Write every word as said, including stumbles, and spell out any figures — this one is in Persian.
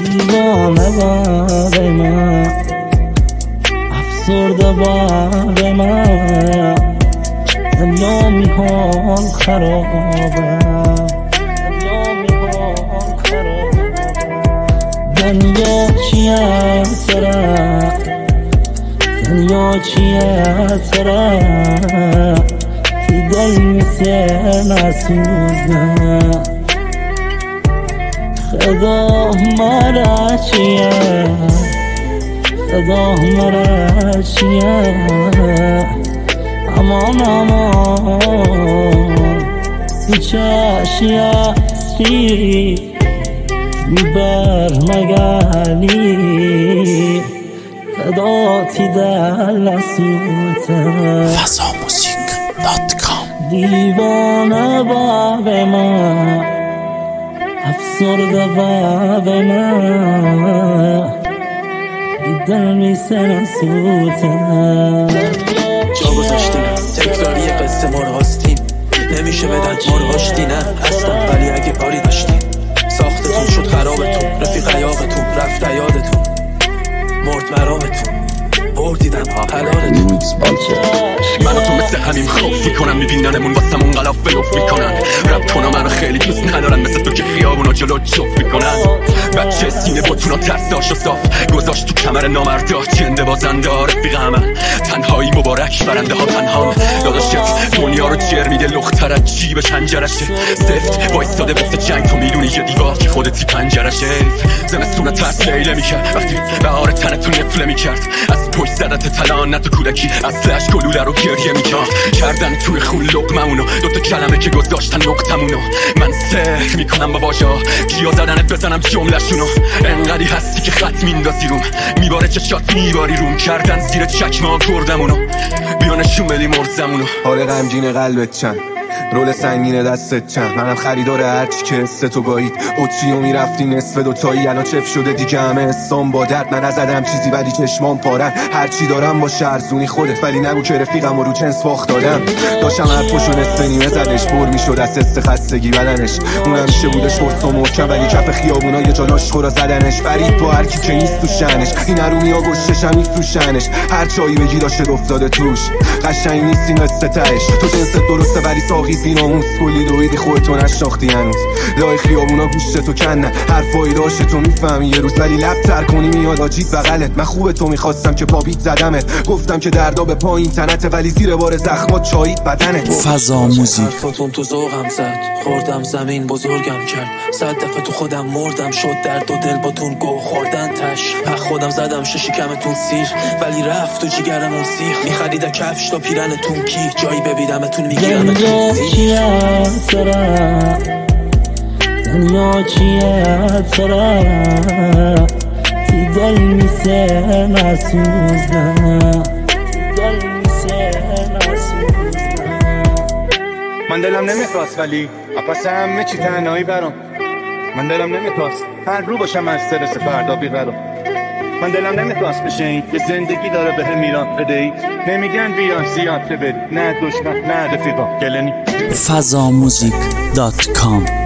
دیوانه باب من، افسرده باب من، دنیا میکن خرابه، دنیا میکن خرابه. دنیا چیه تره، دنیا چیه تره، تی دل میسه نسوزه. خدا مرا چیه، خدا مرا چیه، امان امان هیچ اشیا چی میبر مگلی خدا تی دل نسوته. فضا موزیک دات کام. دیوانه باب من، افسرده باب من، دل میسه نسوته. جا گذاشتیم تکراری قصه ما رو هاستیم، نمیشه بدن ما رو هاشتی. نه هستم ولی اگه کاری داشتیم، ساختتون شد خرابتون، رفیق عیاقتون رفت عیادتون، مرد مرامتون، بردیدن ها حلالتون. منو تو مثل همین خوف میکنم، میبیننمون واسمون غلاف لف میکنن. رب کنم منو خیلی دوست ندارن، مثل تو که خیابونا جلو جف میکنن. بچه سینه باتونا ترساشو صاف گذاشت تو کمر نامردا، جنده بازنده رفیق من، تنهایی مبارک برنده ها تنهام. داداشت دنیا رو جر میده، لختر جیب شنجرشه سفت وایستاده واسه جنگ. تو میدونی یه دیوار که خودتی پنجرشه. زمستونه ترس لیله میکرد وقتی بهار تنتو نفله میکرد، از پشت زدت تلان نه تو کودکی اصلش گلوله رو گریه میکرد. کردن توی خون لقممونو، دوتا کلمه که گذاشتن نقطمونو. من سحر میکنم با واژه ها، گیا زدنت بزنم جمله‌شونو. انقدی هستی که خط میندازی روم، میباره چشات میباری روم. کردن زیر چکمه گردمونو، بیا نشون بدی مرزمونو. حال غمگین قلبت چند، رول سنگین دستت چند. منم خریدار هرچی که حس تو گایید، اوچی و میرفتی نصف دوتایی. الان چف شده دیگه همه حسام با درد. من نزدم چیزی ولی چشمام پارن، هرچی دارم با شرزونی خودت. ولی نگو که رفیقم و رو جنس باخت دادم. داشتم حرفشو نصف نیمه زدش، پر میشد از حس خستگی بدنش. اون همیشه بودش فرس و محکم، ولی کف خیابونا یه جالاش خورا زدنش. فرید با هرکی که نیست تو شنش، این ارومیا گشتشم نیست تو شنش. هر چایی بگی داشته افتاده توش، قشنگ نیست این قصه تهش. تو جنست درسته ولی ساقی بیناموس، کلی دویدی خودتو نشناختی هنوز. لای خیابونا گوشت تو کنن، حرفایی داشت تو میفهمی یه روز، ولی لب تر کنی میاد آجیت بغلت. من خوبه تو میخواستم که پابیت زدمت، گفتم که دردا به پایین تنته، ولی زیر بار زخمات چایید بدنت. فضا موزیک. حرفاتون تو ذوقم زد، خوردم زمین بزرگم کرد. صد دفعه تو خودم مردم، شد درد و دل باتون گو خوردن تش. حق خودم زدم ششی کمتون سیر، ولی رفت تو جیگرمون سیخ. میخرید کفش تا پیرنتون کی، جایی ببیدمتون میگیرمتون سیخ. چیه تره، دنیا چیه تره، تی دل میسه نسوزه، تی دل میسه نسوزه. من دلم نمیخواست ولی اپس همه چی تنهایی برام. من دلم نمیخواست هر رو باشم از استرس فردا بیقرار. من دلم نمیخواست بشه این یه زندگی داره به هم میران بدهی. نمیگن بیا زیاد ببری، نه دشمن نه رفیقا گلنی. فضا موزیک دات کام.